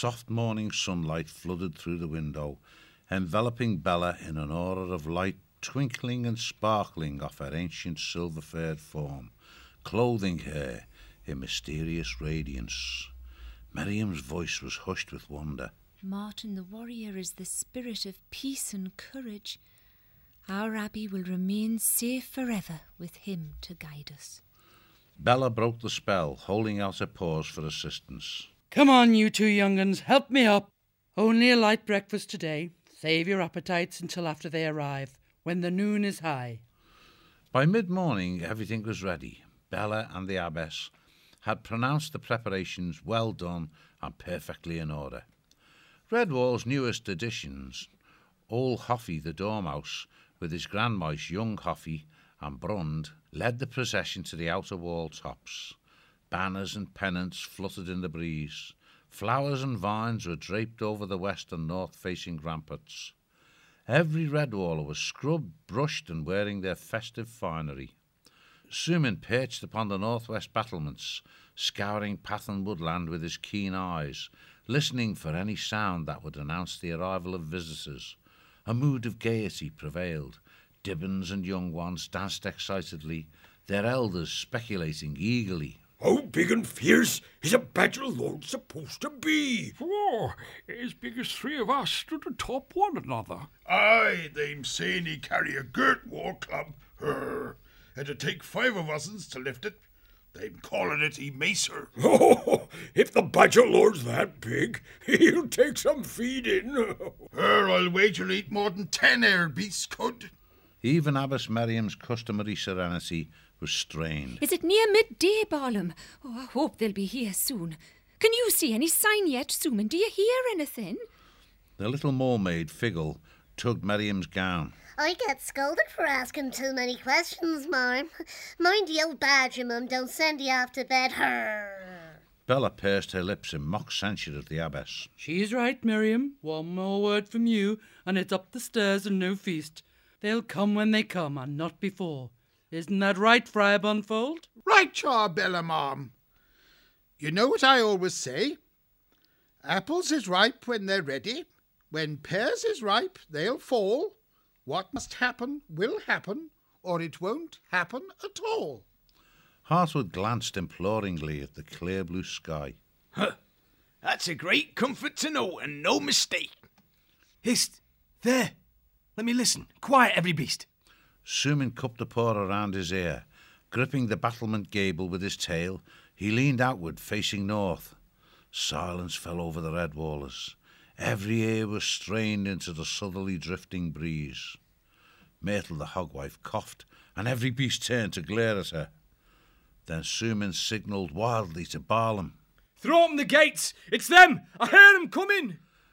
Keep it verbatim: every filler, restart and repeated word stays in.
soft morning sunlight flooded through the window, enveloping Bella in an aura of light, twinkling and sparkling off her ancient silver-furred form, clothing her in mysterious radiance. Miriam's voice was hushed with wonder. Martin the warrior is the spirit of peace and courage. Our abbey will remain safe forever with him to guide us. Bella broke the spell, holding out her paws for assistance. Come on, you two young uns, help me up. Only a light breakfast today. Save your appetites until after they arrive, when the noon is high. By mid-morning, everything was ready. Bella and the abbess had pronounced the preparations well done and perfectly in order. Redwall's newest additions, old Hoffy the Dormouse, with his grandmice young Hoffy and Brund, led the procession to the outer wall tops. Banners and pennants fluttered in the breeze. Flowers and vines were draped over the west and north-facing ramparts. Every Redwaller was scrubbed, brushed, and wearing their festive finery. Sumin perched upon the northwest battlements, scouring path and woodland with his keen eyes, listening for any sound that would announce the arrival of visitors. A mood of gaiety prevailed. Dibbons and young ones danced excitedly, their elders speculating eagerly. How big and fierce is a Badger Lord supposed to be? Oh, as big as three of us stood atop one another. Aye, they'm saying he carry a girt war club. Her. And to take five of us'ns to lift it. They'm calling it he macer. Oh, if the Badger Lord's that big, he'll take some feeding. Her, I'll wager eat more than ten air beasts could. Even Abbess Miriam's customary serenity was strained. Is it near midday, Barlam? Oh, I hope they'll be here soon. Can you see any sign yet, Suman? Do you hear anything? The little mermaid, Figgle, tugged Miriam's gown. I get scolded for asking too many questions, Marm. Mind the old badger, Mum, don't send you off to bed. Her. Bella pursed her lips in mock censure at the abbess. She's right, Miriam. One more word from you, and it's up the stairs and no feast. They'll come when they come, and not before. Isn't that right, Friar Bunfold? Right, Chaw Bella, Mom. You know what I always say? Apples is ripe when they're ready. When pears is ripe, they'll fall. What must happen will happen, or it won't happen at all. Hartwood glanced imploringly at the clear blue sky. Huh. That's a great comfort to know, and no mistake. Hist, there. Let me listen. Quiet, every beast. Sumin cupped a paw around his ear. Gripping the battlement gable with his tail, he leaned outward, facing north. Silence fell over the Redwallers. Every ear was strained into the southerly drifting breeze. Myrtle the hogwife coughed, and every beast turned to glare at her. Then Sumin signalled wildly to Barlam. Throw open the gates! It's them! I hear them coming!